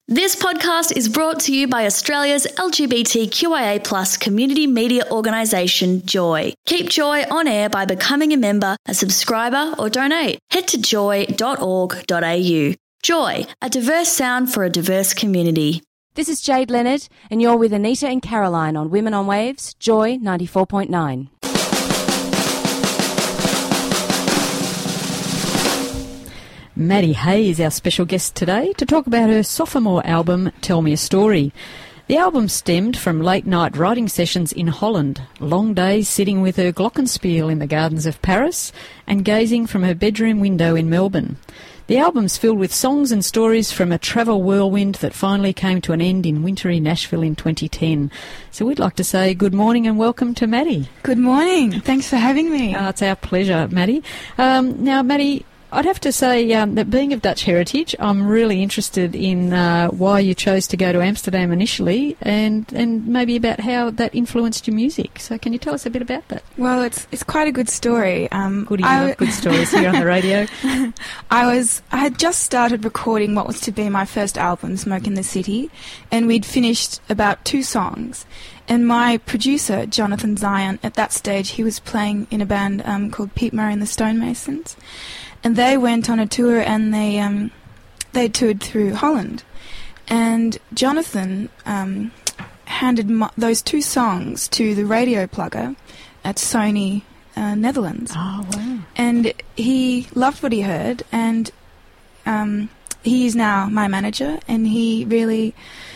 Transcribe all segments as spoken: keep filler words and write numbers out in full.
This podcast is brought to you by Australia's L G B T Q I A plus community media organisation, Joy. Keep Joy on air by becoming a member, a subscriber or donate. Head to joy dot org dot a u. Joy, a diverse sound for a diverse community. This is Jade Leonard, and you're with Anita and Caroline on Women on Waves, Joy ninety-four point nine. Maddie Hay is our special guest today to talk about her sophomore album, Tell Me a Story. The album stemmed from late-night writing sessions in Holland, long days sitting with her glockenspiel in the gardens of Paris and gazing from her bedroom window in Melbourne. The album's filled with songs and stories from a travel whirlwind that finally came to an end in wintry Nashville in twenty ten. So we'd like to say good morning and welcome to Maddie. Good morning. Thanks for having me. Oh, it's our pleasure, Maddie. Um, now, Maddie, I'd have to say um, that being of Dutch heritage, I'm really interested in uh, why you chose to go to Amsterdam initially and, and maybe about how that influenced your music. So can you tell us a bit about that? Well, it's it's quite a good story. Um, good, you love good stories here on the radio. I was I had just started recording what was to be my first album, Smoke in the City, and we'd finished about two songs. And my producer, Jonathan Zion, at that stage, he was playing in a band um, called Pete Murray and the Stonemasons. And they went on a tour and they um, they toured through Holland. And Jonathan um, handed mo- those two songs to the radio plugger at Sony uh, Netherlands. Oh, wow. And he loved what he heard, and um, he is now my manager, and he really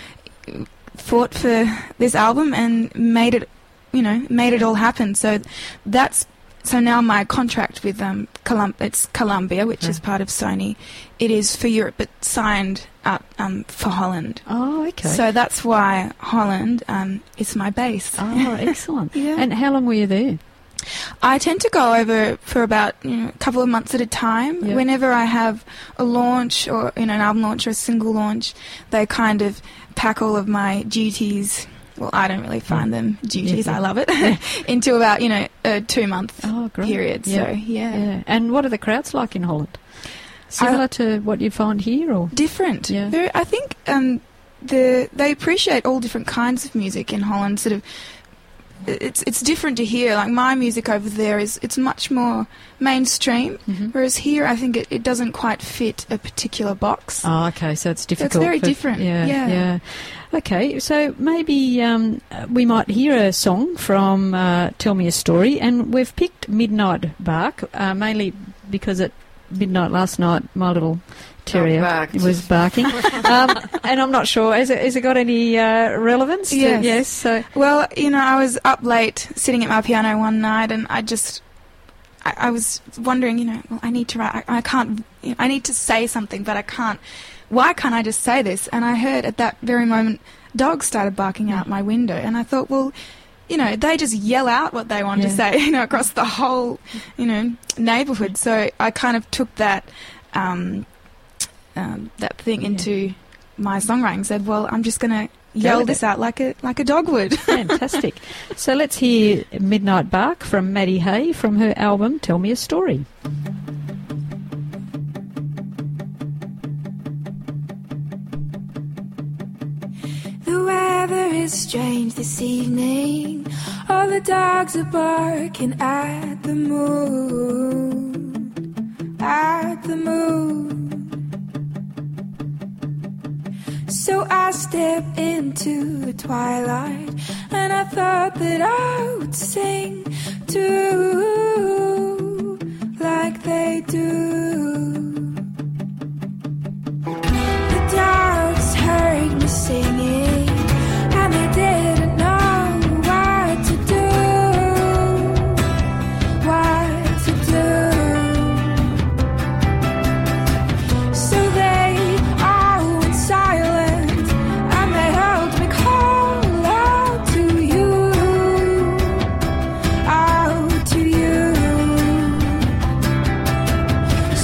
fought for this album and made it, you know, made it all happen. So that's So now my contract with um, Colum- it's Columbia, which yeah. is part of Sony, it is for Europe, but signed up um, for Holland. Oh, okay. So that's why Holland um, is my base. Oh, excellent. Yeah. And how long were you there? I tend to go over for about you know, a couple of months at a time. Yeah. Whenever I have a launch or you know, an album launch or a single launch, they kind of pack all of my duties. Well, I don't really find them duties. Yeah. I love it. Into about, you know, a two-month oh, great. period. Yeah. So, yeah. yeah. And what are the crowds like in Holland? Similar uh, to what you find here, or different? Yeah. Very, I think um, the they appreciate all different kinds of music in Holland. Sort of, it's it's different to here. Like my music over there is it's much more mainstream, mm-hmm. whereas here I think it, it doesn't quite fit a particular box. Oh, okay. So it's difficult. So it's very for, different. Yeah, yeah. yeah. Okay, so maybe um, we might hear a song from uh, Tell Me a Story, and we've picked Midnight Bark, uh, mainly because at midnight last night my little terrier was barking. um, and I'm not sure, has it, has it got any uh, relevance? To, yes. yes. So. Well, you know, I was up late sitting at my piano one night, and I just... I, I was wondering, you know, well, I need to write... I, I can't... You know, I need to say something, but I can't... Why can't I just say this? And I heard at that very moment dogs started barking out my window, and I thought, well, you know, they just yell out what they want yeah. to say, you know, across the whole, you know, neighbourhood. So I kind of took that um, um, that thing into yeah. my songwriting. Said, well, I'm just going to yell this it. out like a like a dog would. Fantastic. So let's hear Midnight Bark from Maddie Hay from her album Tell Me a Story. The weather is strange this evening. All the dogs are barking at the moon, at the moon. So I step into the twilight, and I thought that I would sing too, like they do. The dogs heard me singing, and they didn't know what to do, what to do. So they all went silent, and they heard me call out to you, out to you.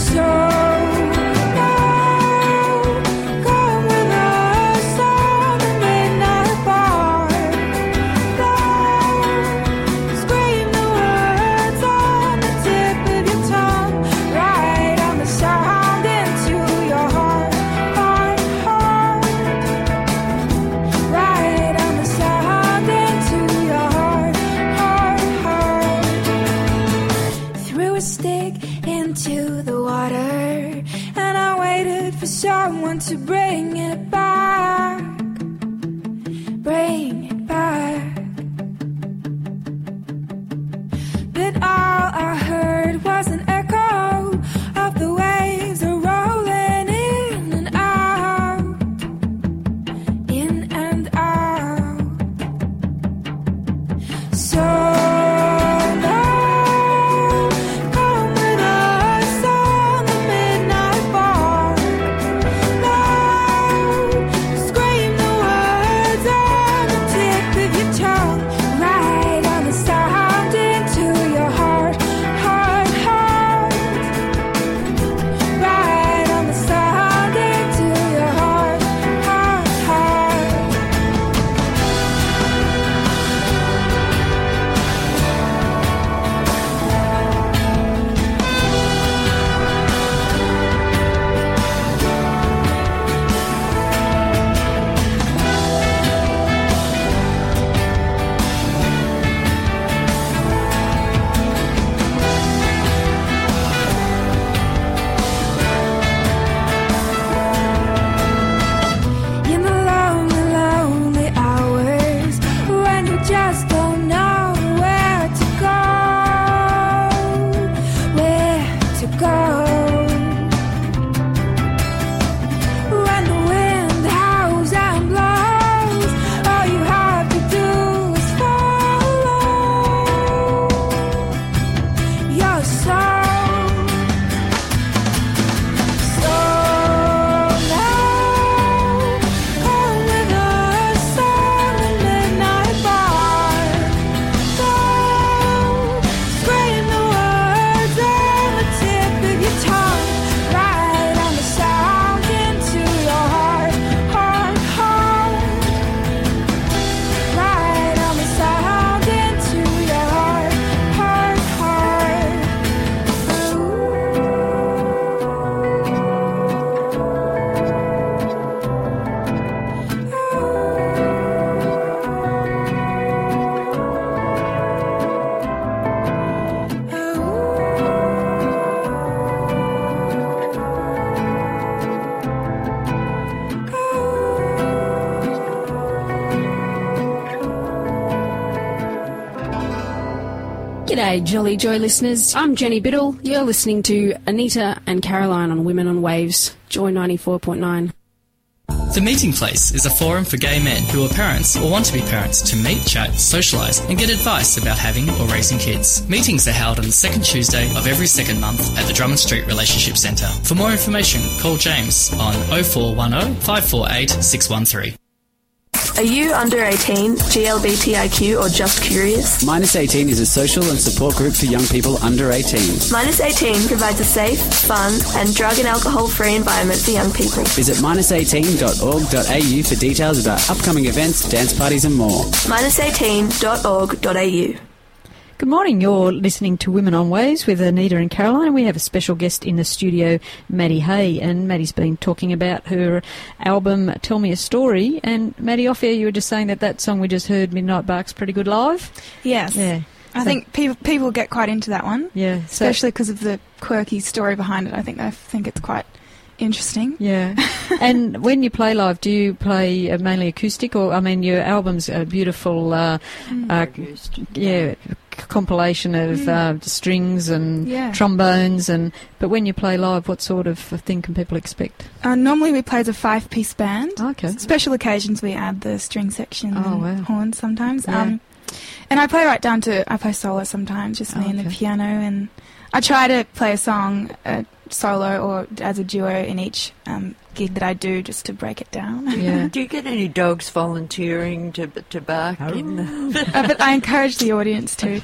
G'day, Jolly Joy listeners. I'm Jenny Biddle. You're listening to Anita and Caroline on Women on Waves, Joy ninety-four point nine. The Meeting Place is a forum for gay men who are parents or want to be parents to meet, chat, socialise and get advice about having or raising kids. Meetings are held on the second Tuesday of every second month at the Drummond Street Relationship Centre. For more information, call James on oh four one oh, five four eight, six one three. Are you under eighteen, G L B T I Q or just curious? Minus eighteen is a social and support group for young people under eighteen. Minus eighteen provides a safe, fun and drug and alcohol-free environment for young people. Visit minus eighteen dot org dot a u for details about upcoming events, dance parties and more. minus eighteen dot org dot a u. Good morning. You're listening to Women on Waves with Anita and Caroline. We have a special guest in the studio, Maddie Hay, and Maddie's been talking about her album Tell Me a Story. And Maddie, off air, you were just saying that that song we just heard, Midnight Bark's pretty good live. Yes. Yeah. I So- think people people get quite into that one. Yeah. So- Especially because of the quirky story behind it. I think they think it's quite interesting. Yeah. And when you play live, do you play uh, mainly acoustic, or I mean, your album's a beautiful, uh, uh, yeah, c- compilation of uh, strings and Yeah. trombones, and but when you play live, what sort of thing can people expect? Uh, normally we play as a five-piece band. Okay. Special occasions we add the string section Oh, and wow. horns sometimes. Yeah. Um, and I play right down to, I play solo sometimes, just me Oh, and the okay. piano. And I try to play a song uh, solo or as a duo in each um, gig that I do, just to break it down. Yeah. Do you get any dogs volunteering to to bark in the... Uh, but I encourage the audience to.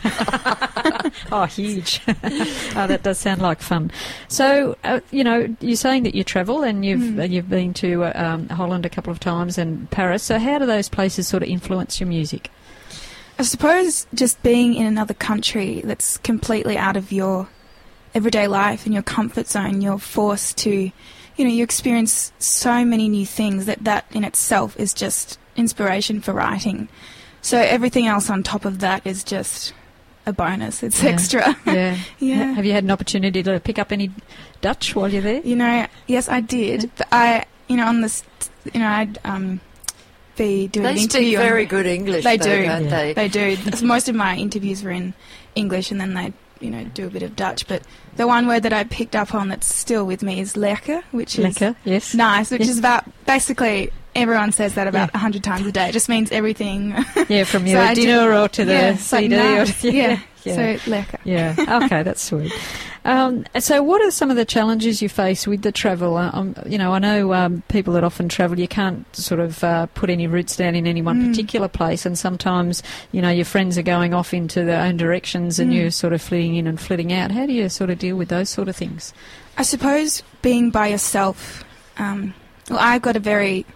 Oh, huge. Oh, that does sound like fun. So, uh, you know, you're saying that you travel and you've Mm. uh, you've been to uh, um, Holland a couple of times and Paris. So how do those places sort of influence your music? I suppose just being in another country that's completely out of your everyday life and your comfort zone, you're forced to, you know, you experience so many new things that that in itself is just inspiration for writing. So everything else on top of that is just a bonus. It's Yeah. extra. Yeah. Yeah. Have you had an opportunity to pick up any Dutch while you're there? You know, yes, I did. But I, you know, on this, you know, I'd um, be doing They an speak interview. on- very good English, They though, do. don't they? They do. Most of my interviews were in English, and then they, you know, do a bit of Dutch. But the one word that I picked up on that's still with me is lekker, which is Lekker, yes. nice, which Yes. is about basically everyone says that about a hundred times a day. It just means everything. Yeah, from So your I did- dinner or to the yeah, it's like C D. or, nice. yeah. yeah. So lekker. Yeah. Okay, that's sweet. Um, so, what are some of the challenges you face with the travel? Uh, um, you know, I know um, people that often travel, you can't sort of uh, put any roots down in any one Mm. particular place, and sometimes, you know, your friends are going off into their own directions, and Mm. you're sort of flitting in and flitting out. How do you sort of deal with those sort of things? I suppose being by yourself. Um, well, I've got a very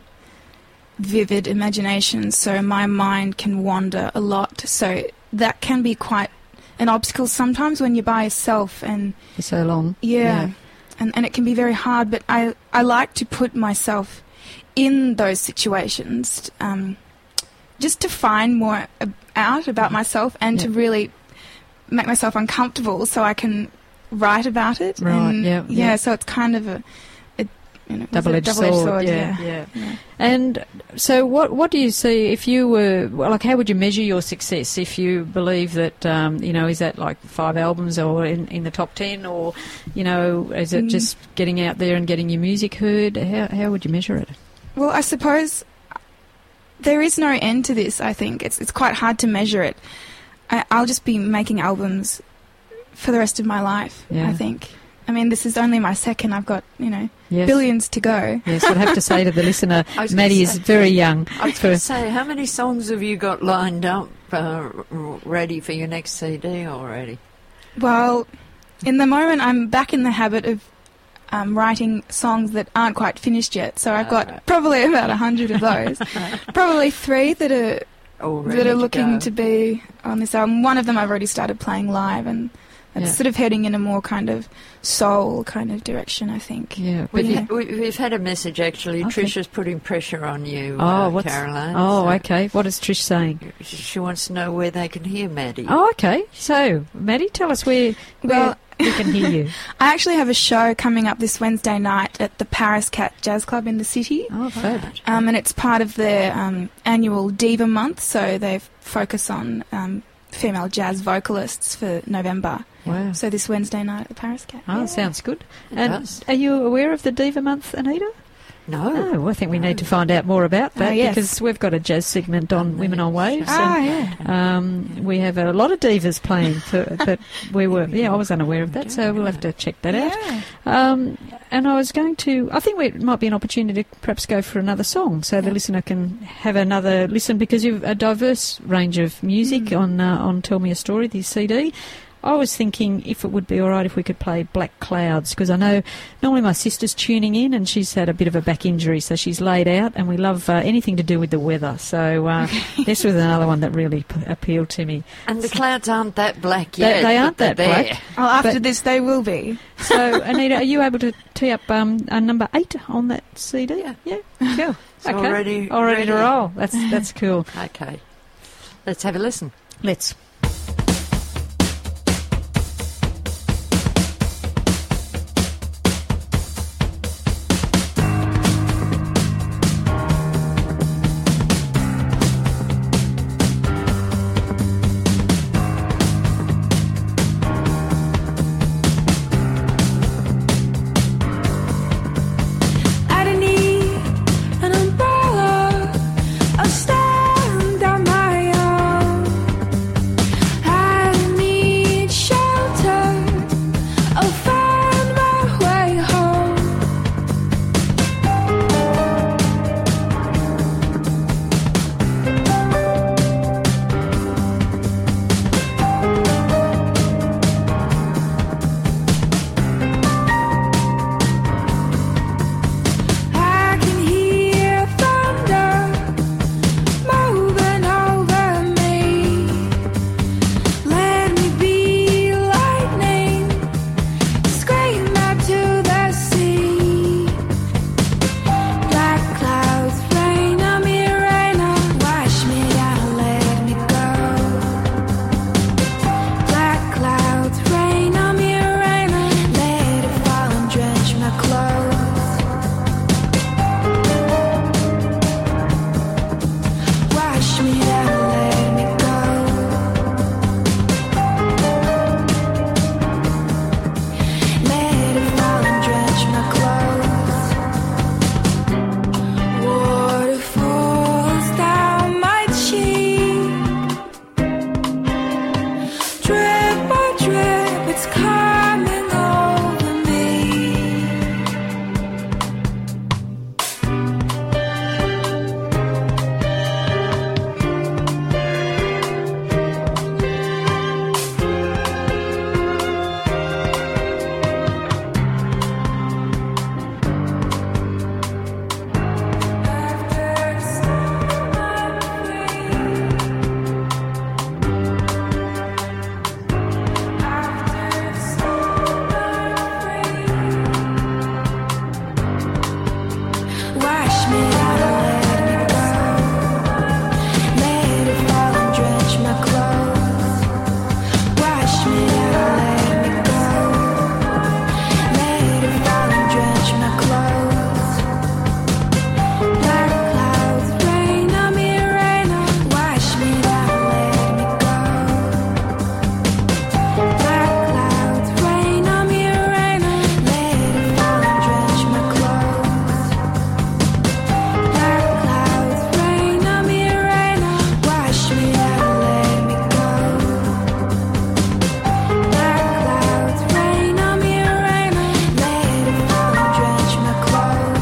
vivid imagination, so my mind can wander a lot. So that can be quite an obstacle sometimes when you're by yourself, and For so long. yeah, Yeah. And, and it can be very hard. But I I like to put myself in those situations, um, just to find more ab- out about myself and to Yeah. really make myself uncomfortable, so I can write about it. Right, And yeah, yeah. yeah. So it's kind of a, a you know, Double-edged, double-edged sword, sword. yeah, yeah. yeah. And so, what what do you see if you were well, like? How would you measure your success if you believe that um, you know? Is that like five albums or in, in the top ten, or you know, is it Mm. just getting out there and getting your music heard? How how would you measure it? Well, I suppose there is no end to this. I think it's it's quite hard to measure it. I, I'll just be making albums for the rest of my life. Yeah. I think. I mean, this is only my second. I've got, you know, Yes. billions to go. Yes, I'd have to say to the listener, I was Maddie gonna is say- very young. I was for- going to say, how many songs have you got lined up uh, r- ready for your next C D already? Well, in the moment, I'm back in the habit of um, writing songs that aren't quite finished yet. So I've got Alright. probably about a hundred of those. Probably three that are All that ready are to looking go. to be on this album. One of them I've already started playing live, and it's Yeah. sort of heading in a more kind of soul kind of direction, I think. Yeah, but We, you- we, we've had a message actually. Okay. Trisha's putting pressure on you, oh, uh, what's Caroline. oh, so okay. What is Trish saying? She she wants to know where they can hear Maddie. Oh, okay. So, Maddie, tell us where where Well, we can hear you. I actually have a show coming up this Wednesday night at the Paris Cat Jazz Club in the city. Oh, fab. Um, and it's part of their um, annual Diva Month, so they focus on um, female jazz vocalists for November. Wow. So this Wednesday night at the Paris Cat. Oh, yeah. sounds good. It And does. are you aware of the Diva Month, Anita? No. Oh, well, I think we need to find out more about that Oh, yes. because we've got a jazz segment on Women on Waves. Ah, and, yeah. um, we have a lot of divas playing for, that we were, yeah, I was unaware of that, so we'll have to check that out. Yeah. Um, and I was going to, I think it might be an opportunity to perhaps go for another song so the listener can have another listen because you've a diverse range of music Mm. on uh, on Tell Me a Story, the C D. I was thinking if it would be all right if we could play Black Clouds because I know normally my sister's tuning in and she's had a bit of a back injury, so she's laid out, and we love uh, anything to do with the weather. So uh, this was another one that really p- appealed to me. And the clouds aren't that black They, yet. they aren't but that they're black. there. Well, after But- this, they will be. So, Anita, are you able to tee up um, a number eight on that C D? Yeah. Yeah, cool. It's already Already to ready. roll. That's, that's cool. Okay. Let's have a listen. Let's. I don't need an umbrella, a stand on my own. I don't need shelter, I'll find my way home. I can hear thunder moving over me. Let me be lightning, scream out to the sea. Black clouds rain on me, rain on, wash me down, let me go. Black clouds rain on me, rain on, let it fall and drench my clothes. Wash me down, let me go. Let it fall and drench my clothes. Water falls down my cheek. Drip by drip, it's coming over me. After a storm, I'm free. After a storm, I'm free. Wash me out and let me go. Let it fall and drench my clothes. Wash me out and let me go. Let it fall and drench my clothes. Black clouds rain on me, rain on. Wash me down, let me go. Black clouds rain on me, rain on. Let it fall and drench my clothes. Black clouds rain on me, rain on. Wash me down, let me go. Black clouds rain on me, rain on. Let it fall and drench my clothes.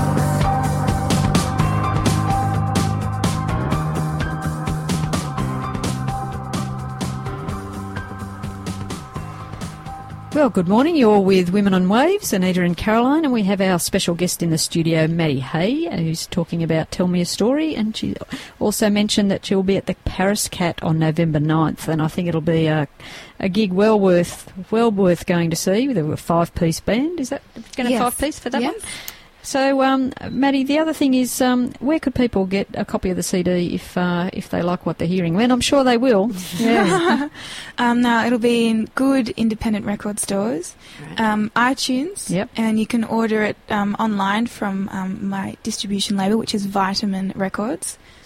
Well, good morning. You're with Women on Waves, Anita and Caroline, and we have our special guest in the studio, Maddie Hay, who's talking about Tell Me a Story, and she also mentioned that she'll be at the Paris Cat on November ninth, and I think it'll be a, a gig well worth well worth going to see with a five-piece band. Is that going to Yes. five-piece for that Yes. one? So, um, Maddie, the other thing is, um, where could people get a copy of the C D if uh, if they like what they're hearing? And I'm sure they will. Yeah. Um, now, it'll be in good independent record stores, um, iTunes, Yep. and you can order it um, online from um, my distribution label, which is Vitamin Records.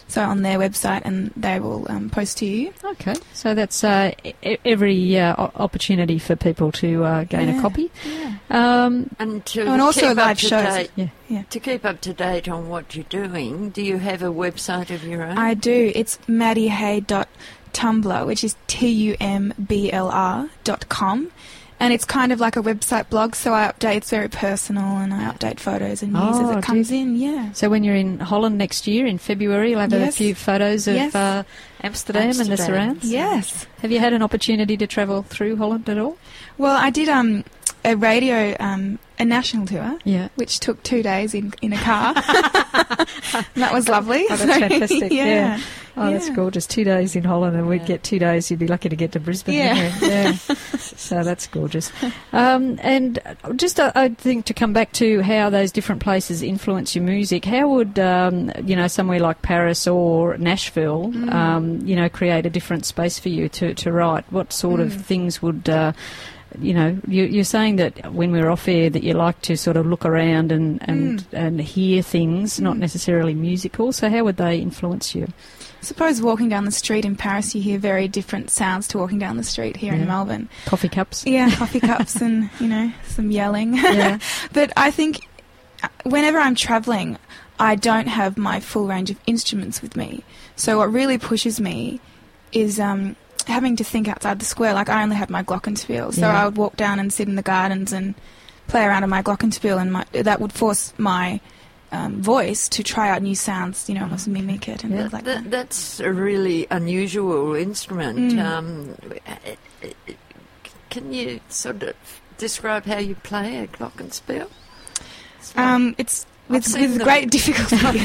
so on their website, and they will um, post to you. Okay, so that's uh, e- every uh, o- opportunity for people to uh, gain Yeah. a copy. Yeah. Um, And, to Oh, and also keep up live to shows. date- Yeah. Yeah. To keep up to date on what you're doing, do you have a website of your own? I do. It's maddiehay dot tumblr, which is T U M B L R dot com. And it's kind of like a website blog, so I update. It's very personal, and I update photos and news Oh, as do it comes you? in. Yeah. so when you're in Holland next year, in February, you'll have a Yes. few photos of Yes. uh, Amsterdam, and the Amsterdam. surrounds. Yes. Have you had an opportunity to travel through Holland at all? Well, I did um a radio um a national tour, Yeah. which took two days in in a car. That was lovely. Oh, that's fantastic. yeah. Yeah. Oh, that's Yeah. gorgeous. Two days in Holland, and we'd Yeah. get two days. You'd be lucky to get to Brisbane. Yeah. wouldn't you? Yeah. So that's gorgeous. Um, and just, uh, I think, to come back to how those different places influence your music, how would, um, you know, somewhere like Paris or Nashville, Mm. um, you know, create a different space for you to, to write? What sort of Mm. things would... Uh, you know, you, you're saying that when we're off air that you like to sort of look around and, and, Mm. and hear things, not Mm. necessarily musical. So how would they influence you? I suppose walking down the street in Paris, you hear very different sounds to walking down the street here Yeah. in Melbourne. Coffee cups? Yeah, coffee cups and, you know, some yelling. Yeah. But I think uh, whenever I'm travelling, I don't have my full range of instruments with me. So what really pushes me is um, having to think outside the square. Like, I only had my glockenspiel, so Yeah. I would walk down and sit in the gardens and play around on my glockenspiel, and my, that would force my um, voice to try out new sounds, you know, almost mimic it and Yeah, things like that, that. that's a really unusual instrument. Mm. Um, it- it- it- can you sort of describe how you play a glockenspiel? It's like- Um, it's I've with, seen with them. great difficulty.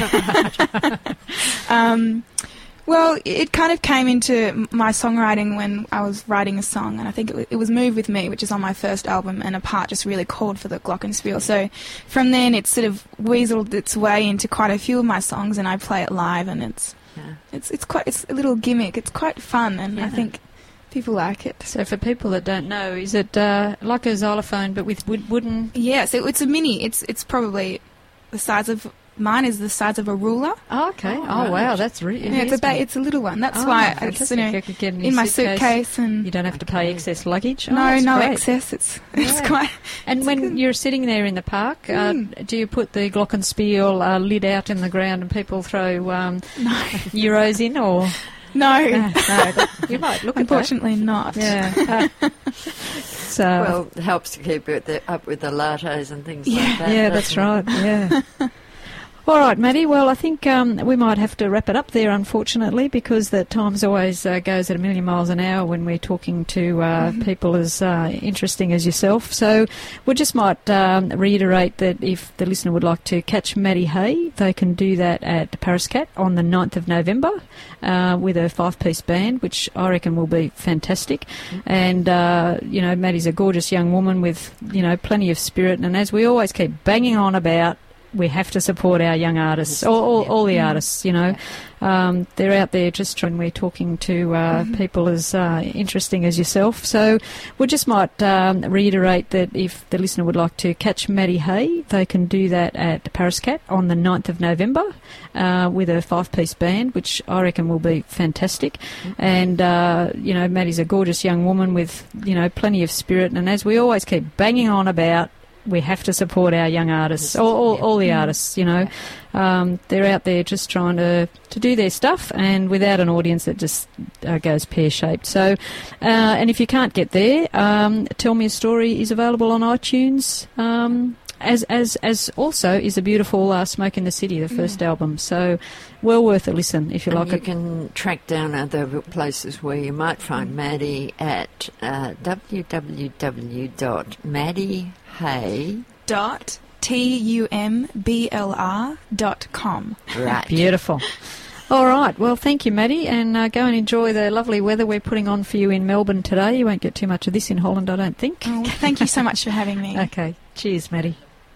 um, well, it kind of came into m- my songwriting when I was writing a song, and I think it, w- it was Move With Me, which is on my first album, and a part just really called for the glockenspiel. So from then it sort of weaseled its way into quite a few of my songs, and I play it live, and it's Yeah. it's it's quite it's a little gimmick. It's quite fun, and I Yeah. think people like it. So for people that don't know, is it uh, like a xylophone but with wood, wooden... Yes, it, it's a mini. It's it's probably the size of mine is the size of a ruler. Oh, okay. Oh, Oh, wow, right. that's really... Yeah, it's a ba- it's a little one. That's why it's, you know, you could get in, in my suitcase. suitcase, and You don't have to pay excess luggage. Oh, no, that's no great. excess. It's it's Yeah. quite. And it's when good. you're sitting there in the park, uh, Mm. do you put the glockenspiel uh, lid out in the ground and people throw um, No, euros in, or... no, Uh, no, but you might look unfortunately not. at that. Yeah. so... Well, it helps to keep it the, up with the lattes and things Yeah. like that. yeah, that's doesn't it? right. Yeah. All right, Maddie. Well, I think um, we might have to wrap it up there, unfortunately, because the times always uh, goes at a million miles an hour when we're talking to uh, Mhm. people as uh, interesting as yourself. So we just might um, reiterate that if the listener would like to catch Maddie Hay, they can do that at Paris Cat on the ninth of November uh, with a five-piece band, which I reckon will be fantastic. And, uh, you know, Maddie's a gorgeous young woman with, you know, plenty of spirit. And as we always keep banging on about, we have to support our young artists, all, all, all the artists, you know. Um, they're out there just when we're talking to uh, Mhm. people as uh, interesting as yourself. So we just might um, reiterate that if the listener would like to catch Maddie Hay, they can do that at Paris Cat on the ninth of November uh, with a five-piece band, which I reckon will be fantastic. And, uh, you know, Maddie's a gorgeous young woman with, you know, plenty of spirit. And as we always keep banging on about, we have to support our young artists, all, all, all the artists, you know. Um, they're out there just trying to, to do their stuff, and without an audience that just uh, goes pear-shaped. So, uh, and if you can't get there, um, Tell Me a Story is available on iTunes, um, as as as also is a beautiful uh, Smoke in the City, the first album. So, well worth a listen if you And like you it. can track down other places where you might find Maddie at uh, w w w dot maddie hay Dot T U M B L R dot com. Right. Beautiful. All right. Well, thank you, Maddie, and uh, go and enjoy the lovely weather we're putting on for you in Melbourne today. You won't get too much of this in Holland, I don't think. Oh, thank you so much for having me. Okay. Cheers, Maddie.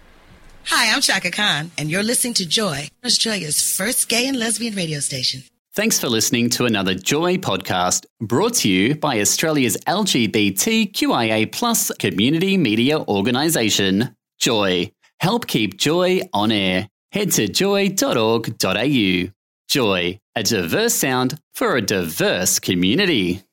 Hi, I'm Chaka Khan, and you're listening to Joy, Australia's first gay and lesbian radio station. Thanks for listening to another Joy podcast brought to you by Australia's L G B T Q I A plus community media organisation, Joy. Help keep Joy on air. Head to joy dot org dot a u. Joy, a diverse sound for a diverse community.